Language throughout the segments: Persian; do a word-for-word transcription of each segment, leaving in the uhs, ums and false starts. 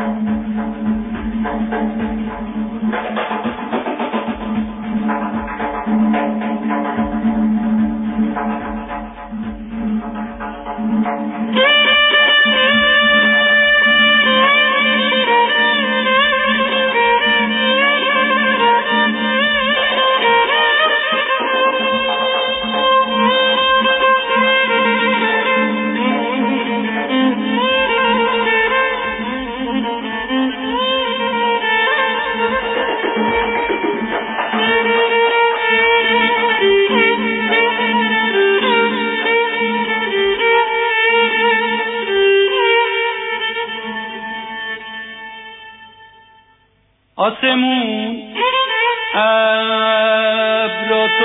آسمون ابر تو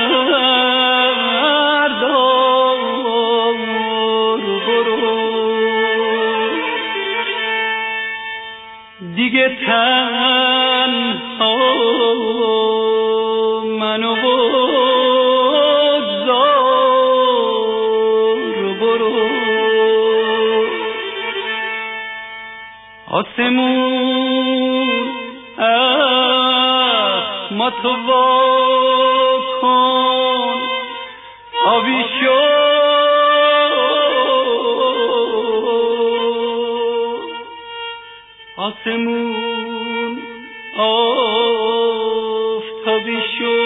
بردار برو دیگه تنها منو بگذار برو آسمون ما تو وا کن آبی شو آسمون آفتابی شو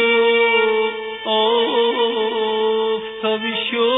آفتابی شو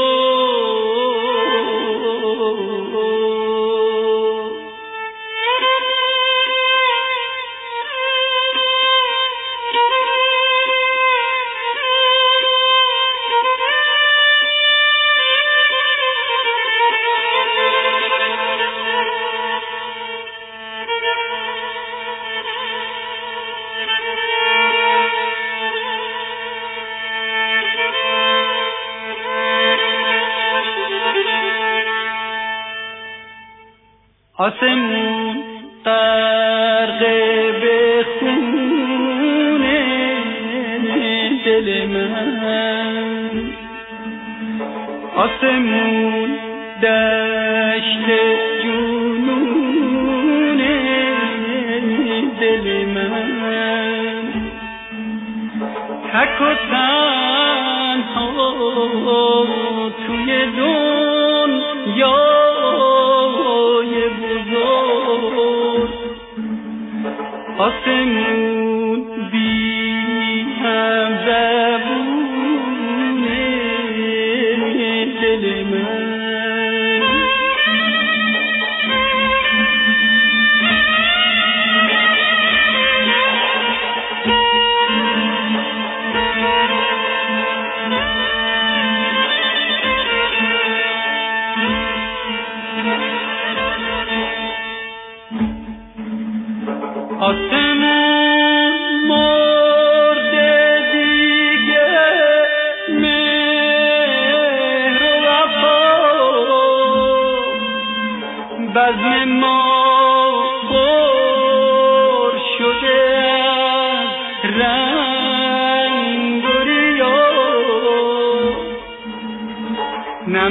آسمون غرق به خونه دل من آسمون دشت جنون دل من تک و تنها توی دنیا آسمون بی هم زبونه دل من آسمون مرده دیگه مهر و وفا بزم ما پر شده از رنگ و ریا نه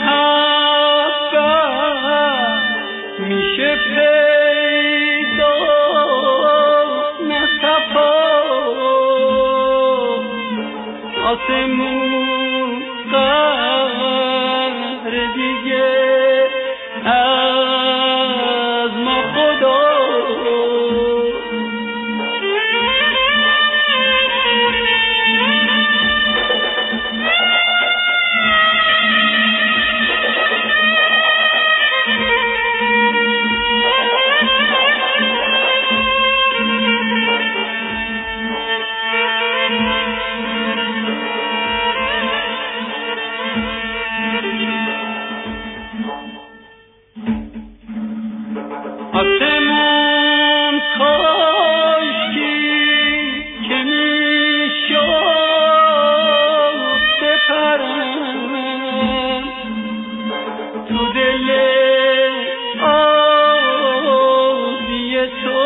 محبت میشه پیدا آسمون قهر دیگه از ما خدا آسمون کاشکی که میشد بپرم تو دل آبی تو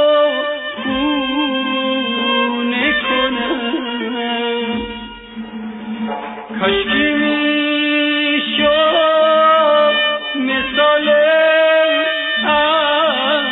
خونه کنم کاشکی میشد مثال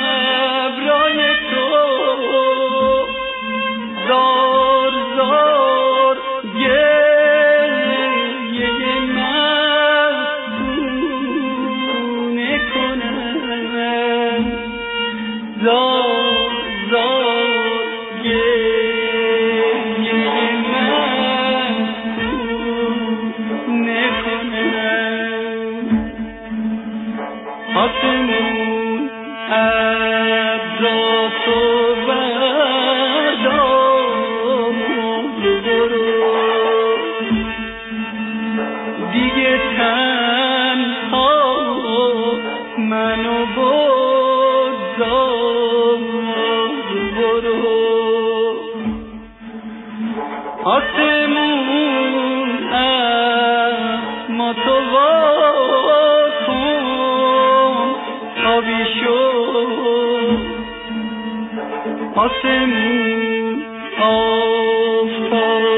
آزاد برو آسمون اما تو وا کن آبی شد آسمون آفتاب